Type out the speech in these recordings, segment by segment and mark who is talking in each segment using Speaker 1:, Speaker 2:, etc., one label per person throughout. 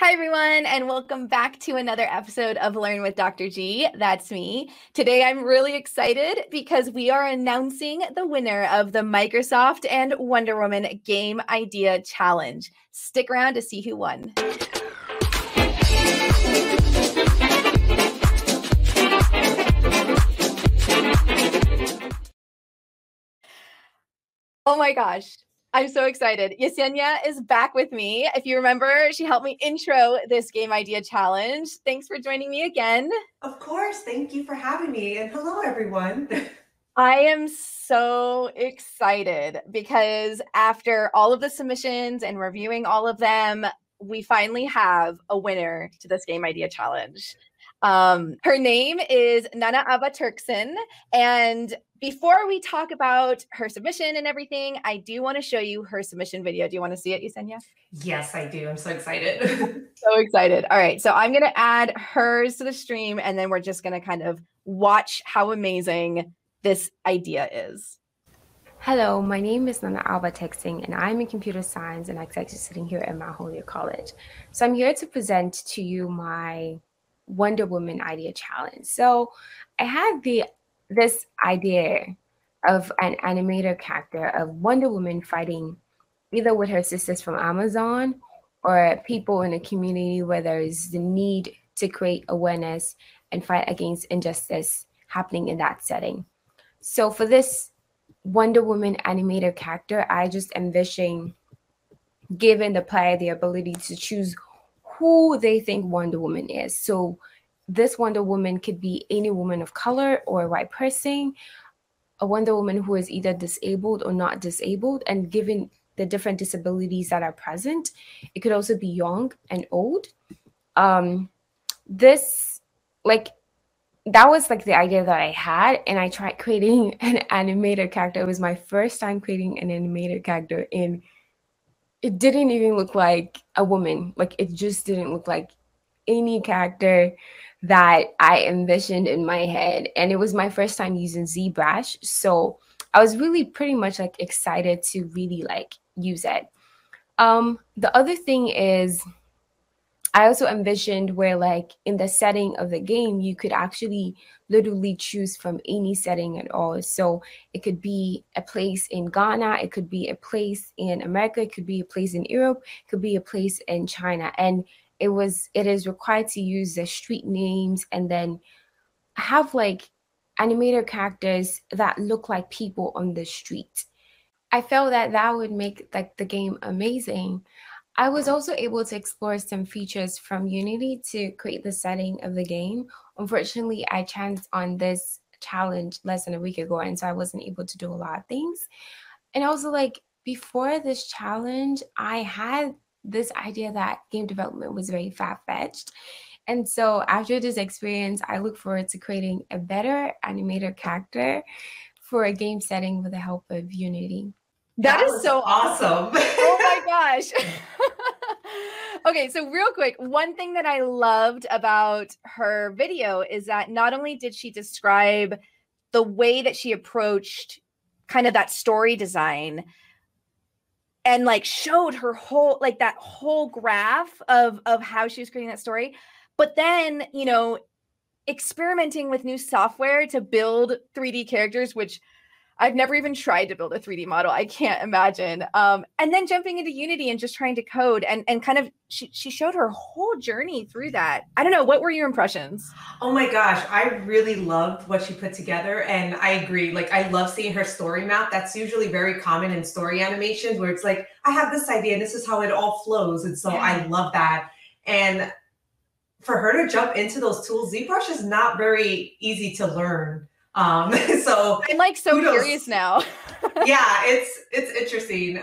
Speaker 1: Hi, everyone, and welcome back to another episode of Learn with Dr. G. That's me. Today, I'm really excited because we are announcing the winner of the Microsoft and Wonder Woman Game Idea Challenge. Stick around to see who won. Oh my gosh. I'm so excited. Yesenia is back with me. If you remember, she helped me intro this Game Idea Challenge. Thanks for joining me again.
Speaker 2: Of course. Thank you for having me. And hello, everyone.
Speaker 1: I am so excited because after all of the submissions and reviewing all of them, we finally have a winner to this Game Idea Challenge. Her name is Nana Aba Turkson. And before we talk about her submission and everything, I do want to show you her submission video. Do you want to see it, Yesenia?
Speaker 2: Yes, I do. I'm so excited.
Speaker 1: So excited. All right. So I'm going to add hers to the stream, and then we're just going to kind of watch how amazing this idea is.
Speaker 3: Hello, my name is Nana Alba Texting, and I'm in computer science and executive sitting here at Mount Holyoke College. So I'm here to present to you my Wonder Woman Idea Challenge. So I had this idea of an animator character of Wonder Woman fighting either with her sisters from Amazon or people in a community where there is the need to create awareness and fight against injustice happening in that setting. So for this Wonder Woman animator character, I just envision giving the player the ability to choose who they think Wonder Woman is. So this Wonder Woman could be any woman of color or a white person, a Wonder Woman who is either disabled or not disabled, and given the different disabilities that are present, it could also be young and old. That was like the idea that I had, and I tried creating an animator character. It was my first time creating an animator character, and it didn't even look like a woman. Like, it just didn't look like any character that I envisioned in my head. And it was my first time using ZBrush, so I was really pretty much like excited to really like use it. The other thing is, I also envisioned where, like, in the setting of the game, you could actually literally choose from any setting at all. So it could be a place in Ghana, it could be a place in America, it could be a place in Europe, it could be a place in China. And it is required to use the street names and then have like animator characters that look like people on the street. I felt that that would make like the game amazing. I was also able to explore some features from Unity to create the setting of the game. Unfortunately, I chanced on this challenge less than a week ago, and so I wasn't able to do a lot of things. And also, like, before this challenge, I had this idea that game development was very far-fetched. And so after this experience, I look forward to creating a better animator character for a game setting with the help of Unity.
Speaker 1: That is so
Speaker 2: awesome.
Speaker 1: Oh my gosh. Okay, so real quick, one thing that I loved about her video is that not only did she describe the way that she approached kind of that story design and like showed her whole, like that whole graph of how she was creating that story, but then, you know, experimenting with new software to build 3D characters, which I've never even tried to build a 3D model. I can't imagine. And then jumping into Unity and just trying to code and kind of, she showed her whole journey through that. I don't know. What were your impressions?
Speaker 2: Oh my gosh. I really loved what she put together. And I agree. Like, I love seeing her story map. That's usually very common in story animations where it's like, I have this idea and this is how it all flows. And so I love that. And for her to jump into those tools, ZBrush is not very easy to learn. So
Speaker 1: I'm like so curious now.
Speaker 2: Yeah, it's interesting.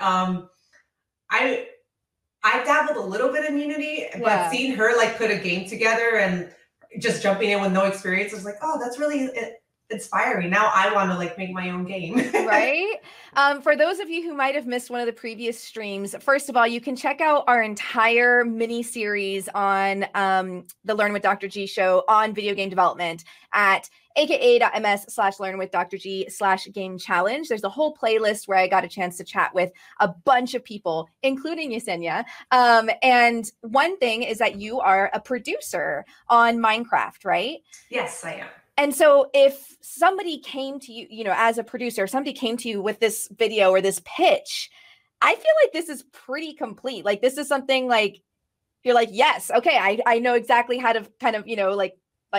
Speaker 2: I dabbled a little bit in Unity, but seeing her like put a game together and just jumping in with no experience, I was like, oh, that's really inspiring. Now I want to like make my own game.
Speaker 1: Right? For those of you who might have missed one of the previous streams, first of all, you can check out our entire mini series on the Learn with Dr. G show on video game development at aka.ms/learnwithdrg/game challenge. There's a whole playlist where I got a chance to chat with a bunch of people, including Yesenia. And one thing is that you are a producer on Minecraft, right?
Speaker 2: Yes, I am.
Speaker 1: And so if somebody came to you, you know, as a producer, somebody came to you with this video or this pitch, I feel like this is pretty complete. Like this is something like, you're like, yes, okay, I know exactly how to kind of, you know, like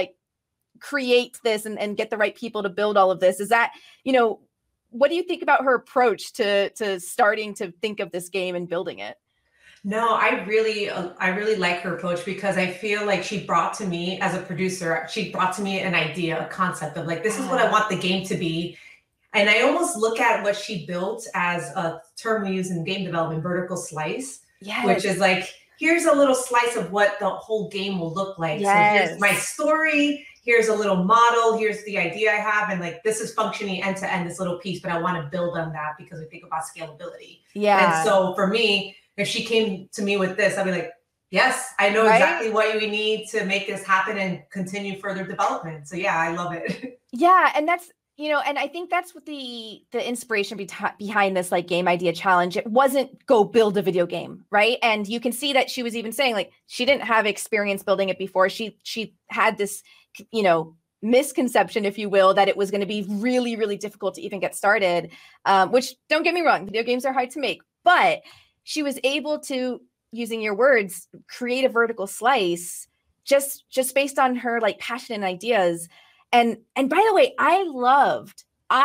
Speaker 1: create this and get the right people to build all of this. Is that, you know, what do you think about her approach to starting to think of this game and building it?
Speaker 2: No, I really like her approach because I feel like she brought to me as a producer, she brought to me an idea, a concept of like, this is what I want the game to be. And I almost look at what she built as a term we use in game development, vertical slice, which is like, here's a little slice of what the whole game will look like. So here's my story. Here's a little model. Here's the idea I have. And like, this is functioning end to end, this little piece, but I want to build on that because we think about scalability. And so for me, if she came to me with this, I'd be like, yes, I know exactly what we need to make this happen and continue further development. So yeah, I love it.
Speaker 1: Yeah. And that's, you know, and I think that's what the inspiration behind this like game idea challenge. It wasn't go build a video game, right? And you can see that she was even saying like, she didn't have experience building it before. She had this, you know, misconception, if you will, that it was going to be really, really difficult to even get started, which don't get me wrong, video games are hard to make, but she was able to, using your words, create a vertical slice just based on her like passion and ideas. And by the way, I loved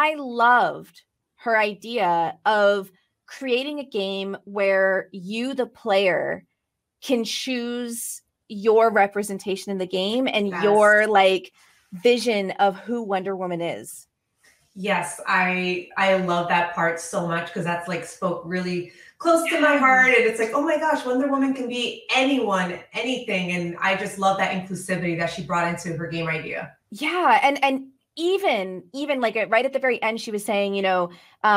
Speaker 1: her idea of creating a game where you, the player, can choose your representation in the game and your like vision of who Wonder Woman is.
Speaker 2: Yes, I love that part so much because that's like spoke really close to my heart. And it's like, oh my gosh, Wonder Woman can be anyone, anything. And I just love that inclusivity that she brought into her game idea.
Speaker 1: Yeah. And even like right at the very end, she was saying, you know,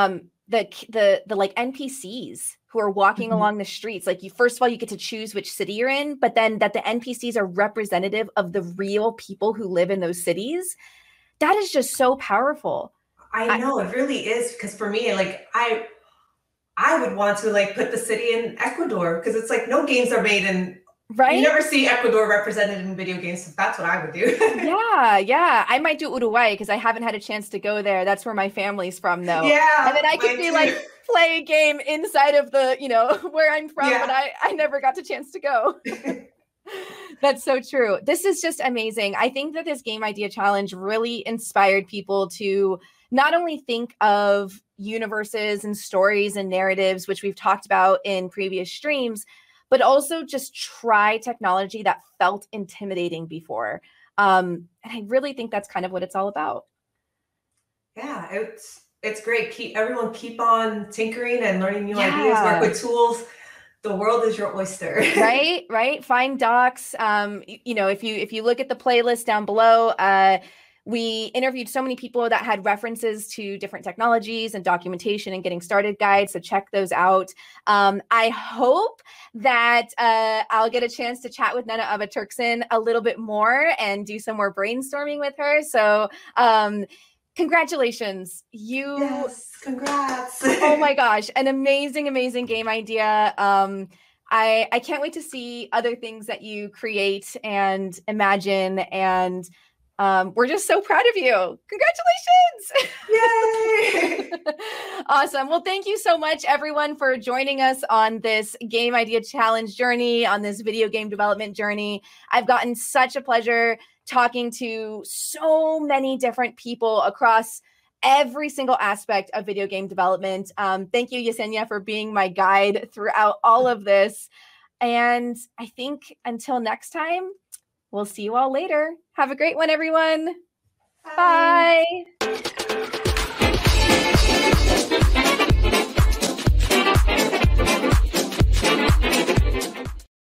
Speaker 1: the like NPCs who are walking along the streets, like you, first of all, you get to choose which city you're in, but then that the NPCs are representative of the real people who live in those cities. That is just so powerful.
Speaker 2: I know it really is, because for me, like I would want to like put the city in Ecuador because it's like no games are made in, you never see Ecuador represented in video games. So that's what I would do.
Speaker 1: Yeah. I might do Uruguay because I haven't had a chance to go there. That's where my family's from though.
Speaker 2: Yeah.
Speaker 1: And then I could be like play a game inside of the, you know, where I'm from, but I never got the chance to go. That's so true. This is just amazing. I think that this game idea challenge really inspired people to not only think of universes and stories and narratives, which we've talked about in previous streams, but also just try technology that felt intimidating before. And I really think that's kind of what it's all about.
Speaker 2: Yeah, it's great. Everyone keep on tinkering and learning new ideas, work with tools. The world is your oyster.
Speaker 1: Right. Find docs. You know, if you look at the playlist down below, we interviewed so many people that had references to different technologies and documentation and getting started guides. So check those out. I hope that I'll get a chance to chat with Nana Avaturkson a little bit more and do some more brainstorming with her. So congratulations.
Speaker 2: Yes, congrats.
Speaker 1: Oh my gosh. An amazing game idea. I can't wait to see other things that you create and imagine, and we're just so proud of you. Congratulations.
Speaker 2: Yay.
Speaker 1: Awesome. Well, thank you so much everyone for joining us on this game idea challenge journey, on this video game development journey. I've gotten such a pleasure talking to so many different people across every single aspect of video game development. Thank you, Yesenia, for being my guide throughout all of this. And I think until next time, we'll see you all later. Have a great one, everyone. Bye.